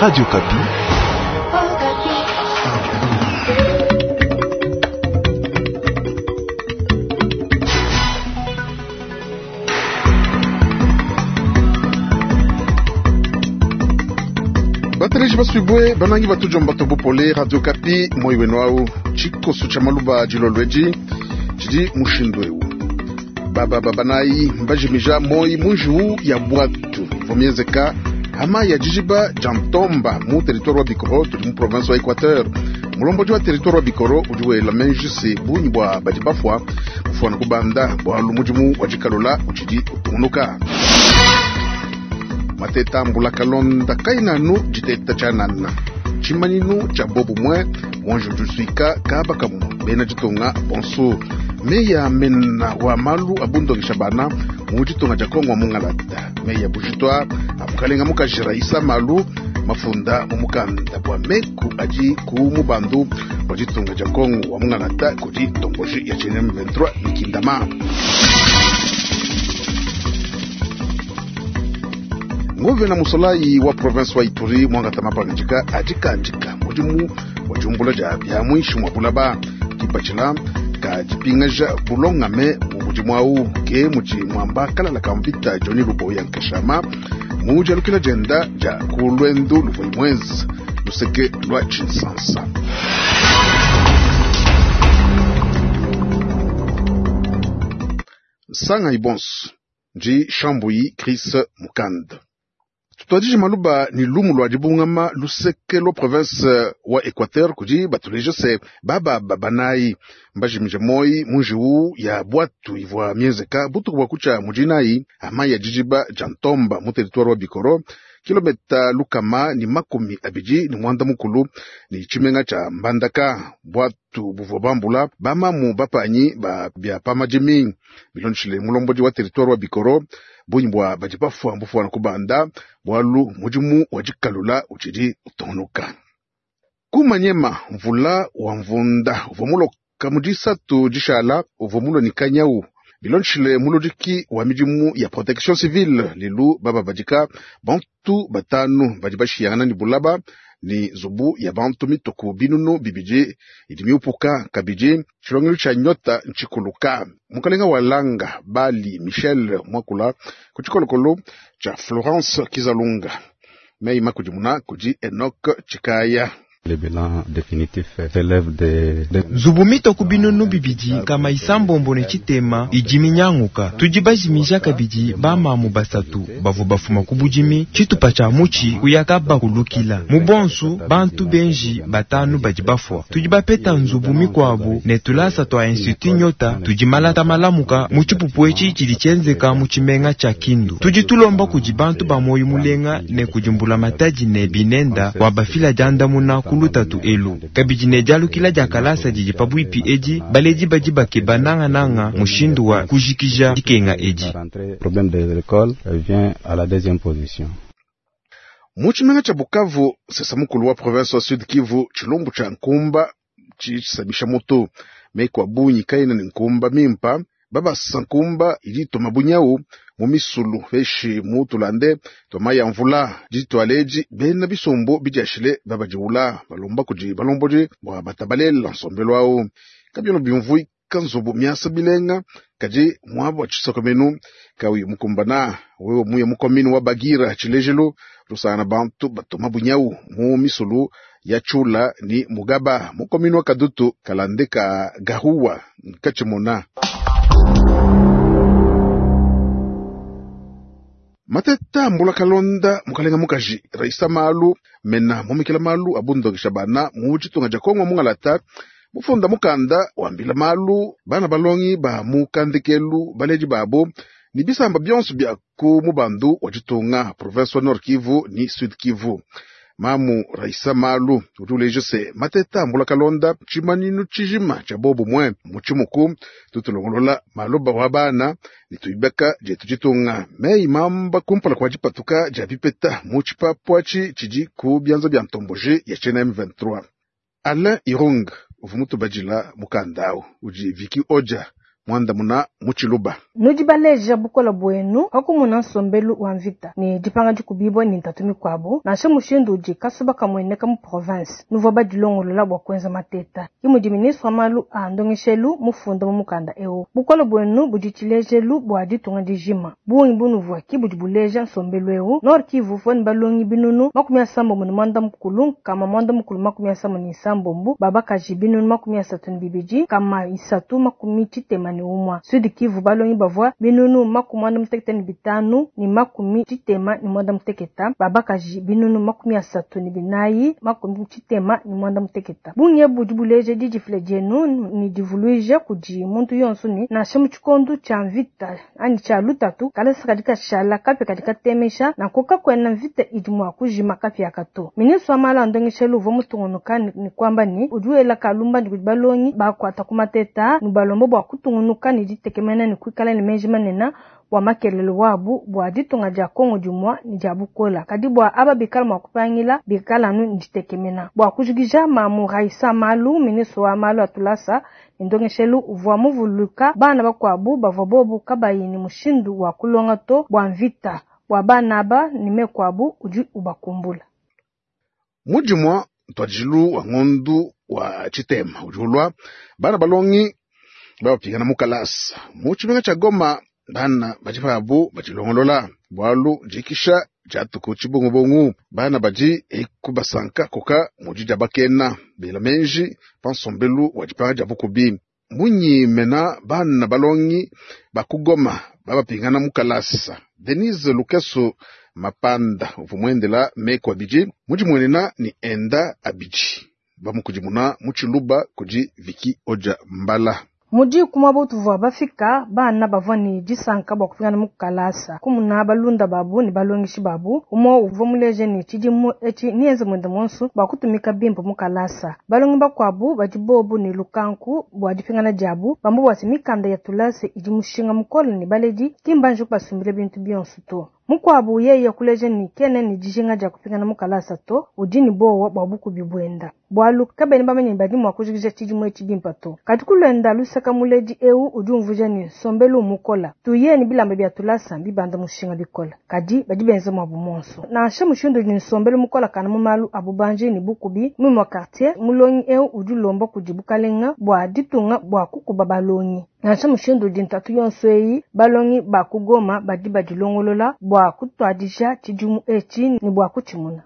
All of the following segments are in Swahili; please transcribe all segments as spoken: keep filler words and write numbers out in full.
Radio Kapi. Bateleji basubwe banangi batujo mbato bopole Radio Kapi moi wenwao chiko sucha maluba jilolweji jidi mushindweu baba babanai mbajimija moi munju ya bwatu vomiezeka hama ya jijiba jantomba mu territoire wa Bikoro tuli mu province wa Equateur mulombo jwa territoire wa Bikoro ujiwe la menjisi bunyi bwa bajibafwa mfwana kubanda bwa lumujimu wajikalola uchidi utunuka mateta mbula kalonda kainanu jiteta chanana chimaninu cha bobu mwe mwanjo jusuika kaba kamu bena jitonga bonso meya mena wa malu abundo gishabana mujitonga jakongo mungalata meya bujitwa amukalenga mukajira isa malu mafunda mumukanda bwa meku aji ku mubandu wajitonga jakongo wa mungalata kuti tomboji ya M vingt-trois nikindama Ngove na musolai wa province wa Ituri mwanga tamapa njika ajika njika mujimu wajumbula ja bya mwishu mwabulaba kipachila ka jipingaja bulonga me mujimu au ke muji mwamba kala la kampita Johnny Rubo yankashama muja lukila jenda ja kulwendu lufoi mwezi luseke lwa chinsansa Sanga ibons Ji Shambui Chris Mukand Tutadiji maluba ni lumu lwa jibungama luseke lo province wa Equateur kuji batuleje se baba babanai mbajimije moi munjiu ya bwatu ivwa miezeka butu kwa kucha mujinai ama ya jijiba jantomba mu territoire wa Bikoro kilometa lukama ni makumi abiji ni mwanda mukulu ni chimenga cha mbandaka bwatu buvobambula bama mu bapanyi ba bya pamajimi bilonchile mulomboji wa territoire wa Bikoro bunyibwa bajibafwa mbufwa kubanda bwalu mujimu wajikalula uchidi utonuka kumanyema mvula wa mvunda uvomulo kamudisa tu jishala uvomulo nikanyau bilonchile mulodiki wa mijimu ya protection civile lilu baba bajika bantu batanu bajibashiyana ni bulaba ni zubu ya bantu mitoku binunu bibiji idimiupuka kabiji chilongilu cha nyota nchikuluka mukalenga walanga bali Michel mwakula kuchikolokolo cha Florence Kizalunga meima kujimuna kuji Enoch Chikaya. Le bilan définitif s'élève de, de... Zubumito kubinunu bibiji kama isambombo ne chitema ijimi nyanguka tujibajimija kabiji bama mubasatu bavu bafuma kubujimi chitupa cha muchi kuyaka bakulukila mubonsu bantu benji batanu bajibafwa tujibapeta nzubumi kwabu ne tulasa twa institut nyota tujimalata malamuka muchipupwechi chilichenzeka muchimenga cha kindu tujitulomba kujibantu bamoyi mulenga ne kujumbula mataji ne binenda wabafila janda muna kulutatu elu kabiji ne jalu kila jakalasa jiji pabuipi eji baleji bajiba ke bananga nanga mushindu wa kujikija dikenga eji. Problème de l'école vient à la deuxième position. Muchimenga cha Bukavu sasa mukulu wa province wa Sud Kivu chilombu cha Nkumba chisabisha moto mekwa bunyi kaina ni Nkumba mimpa baba sankumba ili tomabunyau mumisulu feshi mutulande tomaya mvula jito aleji bena bisombo bijashile baba jiula balomba kuji balomboje bwa batabalela nsombelo ao kabyono byumvui kanzobo miasa bilenga kaji mwabo chisokomenu kawi mukumbana wewe muye mukominu wa Bagira chilejelo rusana bantu batomabunyau mumisulu ya chula ni Mugaba mukominu wa Kadutu kalandeka gahuwa kachimona mateta mbula kalonda mukalenga mukaji raisa malu mena mumikila malu abundo gishabana mujitonga jakongo mungalata mufunda mukanda wambila malu bana balongi ba mukandikelu baleji babo ni bisamba byonso bya ku mubandu wajitonga province wa Nord Kivu ni Sud Kivu mamu raisa malu utuleje se mateta mbula kalonda chimaninu chijima cha bobu mwe muchimuku tutulongolola maloba wabana nituibeka je tujitunga mei mamba kumpala kwa jipatuka jabipeta muchipa pwachi chiji ku byanzo bya ntomboje ya M vingt-trois Alain Irung uvumutu bajila mukandao uji Viki Oja mwanda muna muchiluba. Nujibaleja bukola bwenu haku muna nsombelu wa mvita ni dipanga jikubibwa ni ntatumi kwabu na she mushindu uji kasuba kamweneka mu province nuvo ba dilongo lola bwa kwenza mateta imu di ministre amalu andongeshelu mufunda mu mukanda ewo bukola bwenu bujichilejelu bwa ditunga dijima buongi bunuvo ki bujibuleja nsombelu ewo nor kivu fon balongi binunu makumya sambo mu manda mukulu kama manda mukulu makumya sambo ni sambo mbu baba kaji binunu makumya satun bibiji kama isatu makumi chitema ni umwa sudi kivu balongi bavwa binunu makumanda mteketa ni bitanu ni makumi chitema ni mwanda mteketa baba kaji binunu makumi asatu ni binayi makumi chitema ni mwanda mteketa bunye bujibuleje dijiflejenu ni divuluije kuji muntu yonsu ni na shemu chikondu cha mvita ani cha lutatu kalesa katika shala kape katika temesha na koka kwena mvita idimwa kujima kape yakato ministre amala andongeshelu vomutungunuka ni, ni kwamba ni ujuela kalumba ndi kujibalongi bakwata kumateta ni balombo bwa kutungunuka ni ditekemena ni kwikala ni mejima nena wa makelelo wabu bwa ditunga ja Kongo jumwa ni jabukola kadibwa aba bikala makupangila bikala nu nditekemena bwa kujugija mamu raisa malu ministre wa malu atulasa ndongeshelu uvwa muvuluka bana bakwabu bavobobu kabayini mushindu wa kulonga to bwa mvita bwa bana ba nimekwabu uji ubakumbula mujimwa twajilu wa ngondu wa chitema ujulwa bana balongi bapigana mukalasa muchibenga cha Goma bana bajibabu bajilongolola bwalu jikisha jatuko chibongobongu bana baji ekubasanka koka mujija bakena bila menji pansombelu wajipanga jabukubi munyi mena bana balongi bakugoma baba pingana mukalasa Denise Lukeso mapanda uvumwendela meko abiji muji mwenena ni enda abiji bamukujimuna muchiluba kuji viki oja mbala Muji kumabo tuva bafika bana bavani jisanka bwa kufingana mukalasa kumuna balunda babu ni balongishi babu umo uvomuleje ni chijimu echi nienze mwenda monsu bakutumika bimpo mukalasa balongi bakwabu bajibobu ni lukanku bwa difingana jabu bambu wasimikanda ya tulase ijimushinga mukole ni baleji kimbanjo basumbile bintu byonsu to mukwabu yeye kuleje ni kene ni jishinga ja kupingana mukalasa to ujini bowo babuku bibwenda bwalu kabeni bamenye badimu akujigije chijimu echi bimpato katikulenda lusaka muleji eu ujumvuje ni sombelu mukola tuyeni bilambe bya tulasa bibanda mushinga bikola kadi bajibenze mu abumonso na asha mushindu ni sombelu mukola kana mumalu abubanje ni bukubi mu mu quartier mulonyi eu ujulombo kujibukalenga bwa ditunga bwa kukuba balonyi na asha mushindu dintatu yonsweyi balonyi bakugoma badiba dilongolola bwa kutwadisha chijumu echi ni bwa kuchimuna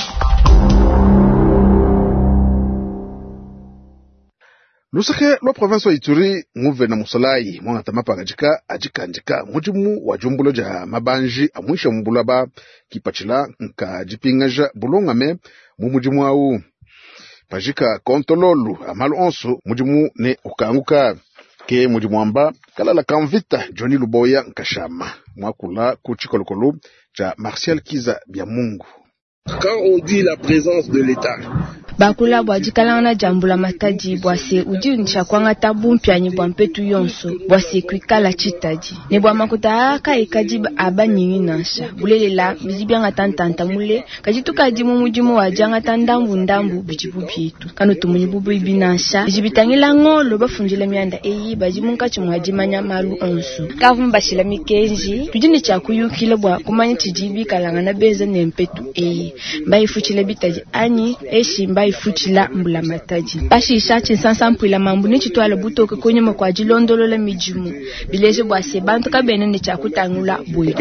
Lusake lo province wa Ituri nguve na musalai mwana tamapa kajika ajika njika mujimu wa jumbulo ja mabanji amwisha mbulaba kipachila nka jipingaja bulongame mu mujimu au pajika kontololu amalu onso mujimu ne ukanguka ke mujimu amba kalala kamvita Johnny Luboya nkashama mwakula kuchikolokolu ja Martial Kiza bya Mungu. Quand on dit la présence de l'État, bakula bwajikala na jambula mataji bwase udi nchakwanga tabu mpyanyi bwa mpetu yonso bwase kwikala chitaji ne bwa makuta aka ikajiba abanyingi nasha bulelela bijibyanga tantanta mule kajituka jimu mujimu wajanga tandambu ndambu bijibu byetu kano tumunyi bubu ibinasha bijibitangila ngolo bafunjile myanda eyi bajimunka chimwajimanya malu onso kavumba shila mikenji tujini chakuyukile bwa kumanya chijibi kalanga na beza ne mpetu eyi mbayifuchile bitaji anyi eshi mba ifuchila mbula mataji bashi ishachi sansa mpwila mambu ni chitwala butoke konyema kwa jilondolola mijumu bileje bwa sebantu kabene ni chakutangula bwetu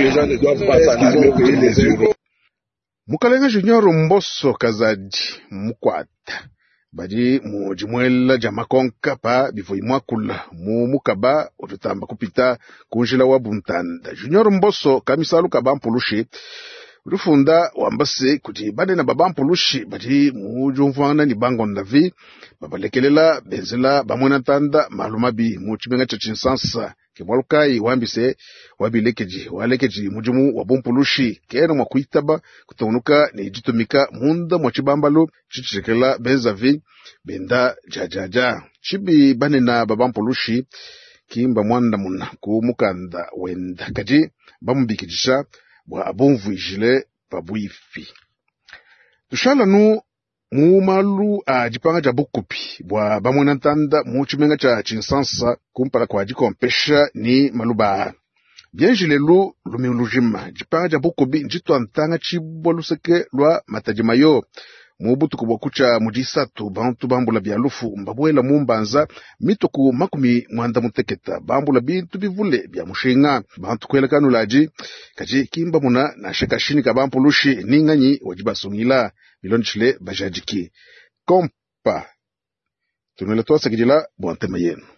Mukalenga Junior Mboso Kazaji mukwata baji mujimwela jamakonka pa bifo imwakula mu mukaba otutamba kupita kunjila wa Buntanda Junior Mboso kamisalu kabampulushi Rufunda wambase kuti bade na babampulushi bati mujumfana ni bango ndavi babalekelela benzela bamwena tanda malumabi muchibenga cha chinsansa kemwalukai wambise wabilekeji walekeji mujumu wabumpulushi keno mwakuitaba kutonuka ni jitumika munda mwachibambalo chichekela benzavi benda jajaja chibi bane na babampulushi kimba mwanda muna kumukanda wenda kaji bamubikijisha bwa abumvu ijile pabuifi. Tushala nu mumalu a jipanga ja bukupi bwa bamwena ntanda mu chimenga cha chinsansa kumpala kwa jikompesha ni maluba bienjilelu lumilujima jipanga ja bukubi njito antanga chibwa luseke lwa matajimayo mubutuku bwa kucha mujisatu bantu bambula byalufu mbabwela mumbanza mituku makumi mwanda muteketa bambula bintu bivule bya mushinga bantu kwelekanu laji kaji kimba muna na shekashini ka bampulushi ninganyi wajibasungila miloni chile bajajiki kompa tuneletoa sakijila bwantema yenu.